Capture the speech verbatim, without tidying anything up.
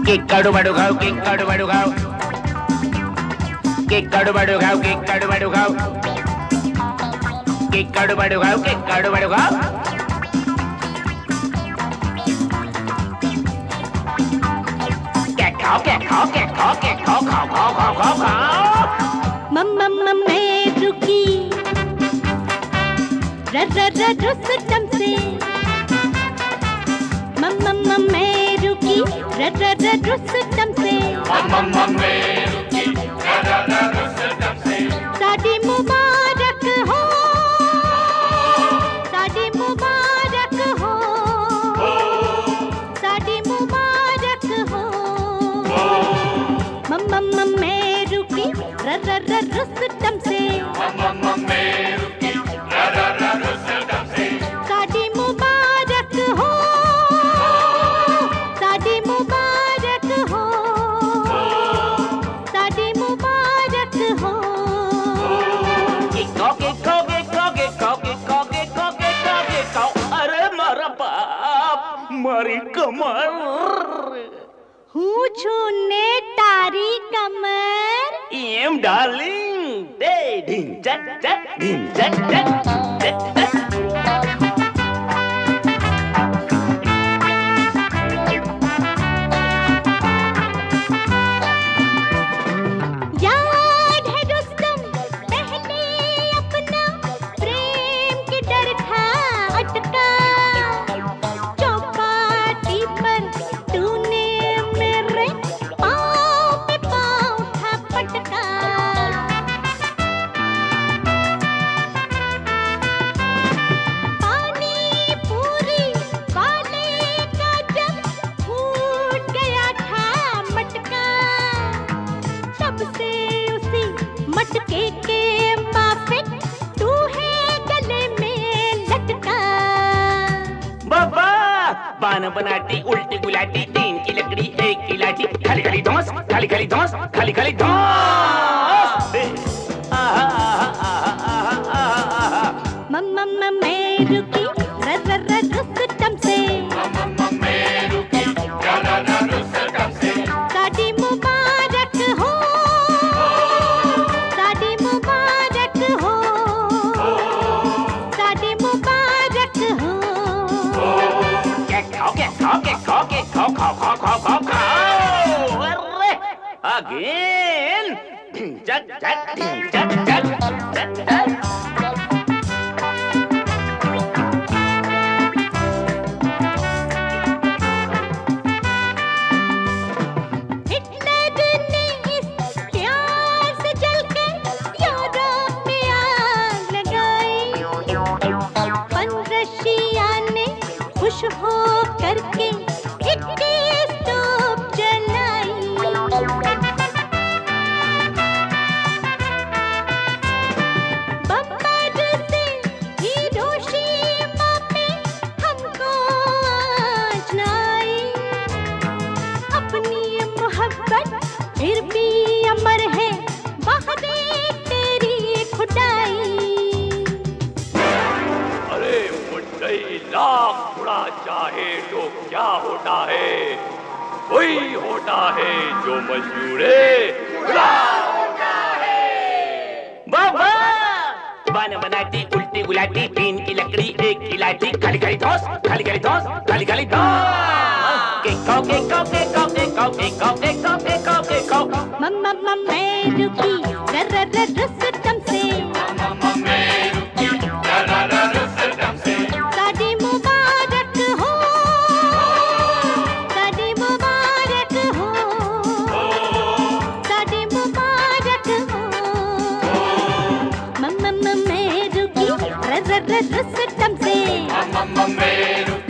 Kick kadu badu gao, kick kadu badu gao. Kick kadu badu gao, kick kadu badu gao. Kick kadu badu gao, kick kadu badu gao. Kick kau, kick kau, kick kau, kick kau, kau, kau, kau, kau, kau. Mama mama मैं रुकी र र र रुस्तम से मम्मा मम्मा मैं रुकी र र र रुस्तम से मम्मा मम्मा मैं रुकी र र र रुस्तम से शादी मुबारक हो शादी मुबारक हो शादी मुबारक हो मम्मा मम्मा मैं रुकी र र र रुस्तम से मम्मा मम्मा मैं रुकी र र र रुस्तम से शादी मुबारक हो शादी मुबारक हो शादी मुबारक हो Kick kau, kick kau, kick kau, kick kau, kick kau, kick kau, kick kau, kick kau. अरे मारा बाप, मारी कमर. हूँ छूने तारी कमर Em darling, day ding chat chat ding chat chat chat chat. याद है रुस्तम पहले अपना प्रेम के डर था अटका चौपाटी पर तूने मेरे पाँव पे पाँव था पटका पानी पूरी वाले का जब फूट गया था मटका तब से उसी मटके के माफिक तू है गले में लटका बाबा बान बनाती उल्टी गुलाटी तीन की लकड़ी एक की लाठी खाली खाली धौंस खाली खाली धौंस खाली खाली धौंस. आहा आहा आहा आहा आहा. मम्मा मम्मा मैं रुकी र र र रुस्तम से मम्मा मम्मा मैं रुकी र र र रुस्तम से शादी मुबारक हो शादी मुबारक हो शादी मुबारक हो Kick kau, kick kau, kick kau, kick kau, kau, kau, kau, kau, kau. अरे again. Ding chat chat ding chat chat chat chat. Hitler ने इस प्यार से जलकर यूरोप में आग लगाई रशिया ने खुश हो करके इक्कीस तोप जलाई बम्बर से हिरोशिमा पे हमको आज न आई अपनी ये मोहब्बत फिर भी अमर है बहादे तेरी खुदाई अरे मुंडई लाख उड़ा चाहे तो क्या होता है वही होता है जो मंजूर है खुदा होता है. बाबा बान बनाती उल्टी गुलाटी तीन की लकड़ी एक की लाठी खाली खाली धौंस खाली खाली धौंस खाली खाली धौंस. Kick kau, kick kau, kick kau, kick kau, kick kau, kick kau, kick kau, kick kau. मम्मा मम्मा मैं रुकी र र र रुस्तम से मम्मा मम्मा मैं रुकी र र र रुस्तम से शादी मुबारक हो शादी मुबारक हो शादी मुबारक हो मम्मा मम्मा मैं रुकी र र र रुस्तम से मम्मा मम्मा मैं रुकी